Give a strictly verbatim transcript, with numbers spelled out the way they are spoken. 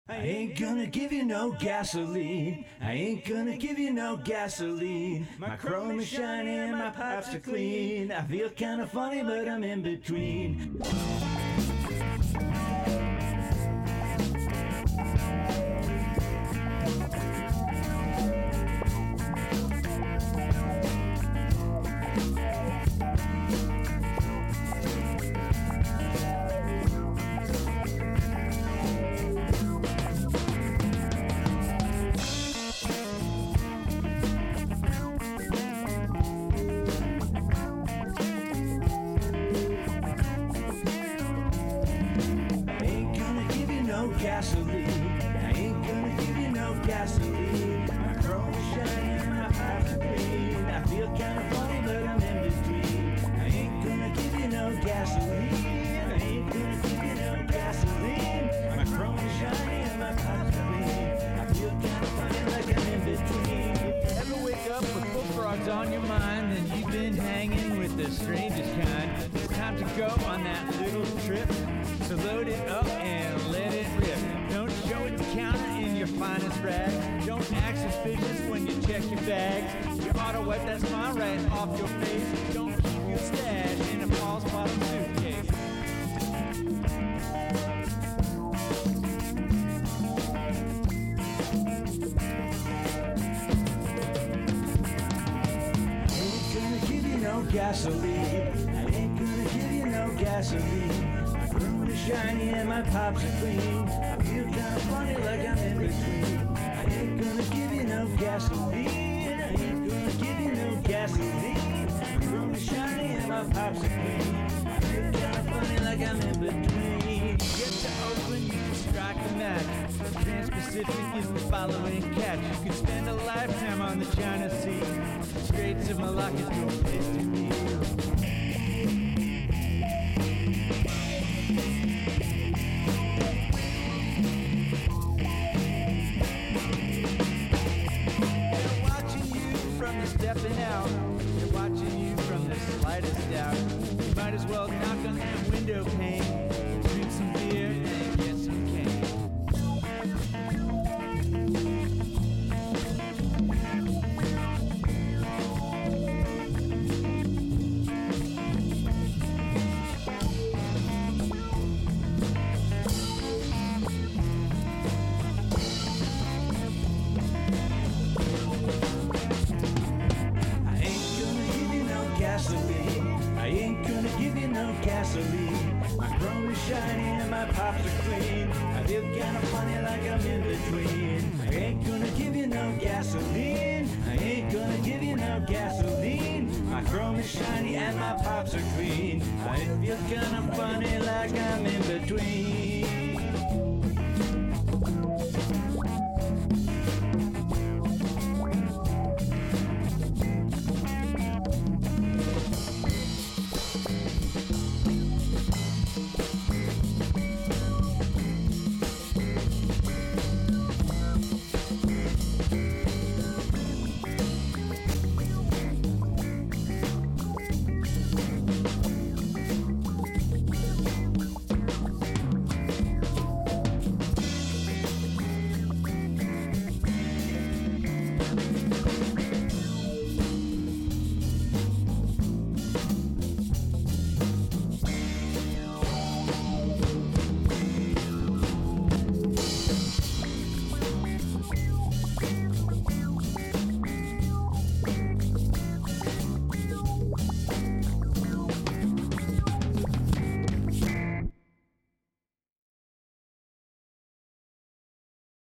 I ain't gonna give you no gasoline. I ain't gonna give you no gasoline. My chrome is shiny and my pipes are clean. I feel kinda funny, but I'm in between. Gasoline. I ain't gonna give you no gasoline. My chrome is shiny and my pipes are clean. I feel kinda funny, but I'm in between. I ain't gonna give you no gasoline. I ain't gonna give you no gasoline. My chrome is shiny and my pipes are clean. I feel kinda funny, like I'm in between. Ever wake up with bullfrogs on your mind and you've been hanging with the strangest kind? It's time to go on that little trip. So load it up and let it rip. Don't show it the counter in your finest rag. Don't act suspicious when you check your bags. You ought to wipe that smile right off your face. Don't keep your stash in a false bottom suitcase. I ain't gonna give you no gasoline. I ain't gonna give you no gasoline. Chrome is shiny and my pipes are clean. I feel kinda funny, like I'm in between. I ain't gonna give you no gasoline. I ain't gonna give you no gasoline. Chrome is shiny and my pipes are clean. I feel kinda funny, like I'm in between. Get to Oakland, you can strike a match. Trans-Pacific is the following catch. You could spend a lifetime on the China Sea. Straits of Malacca's your place to be. Stepping out, they're watching you from the slightest doubt. You might as well knock on that window pane, drink some beer and get some cane. I ain't gonna give you no gasoline. My chrome is shiny and my pipes are clean. I feel kinda funny, like I'm in between. I ain't gonna give you no gasoline. I ain't gonna give you no gasoline. My chrome is shiny and my pipes are clean. I feel kinda funny, like I'm in between.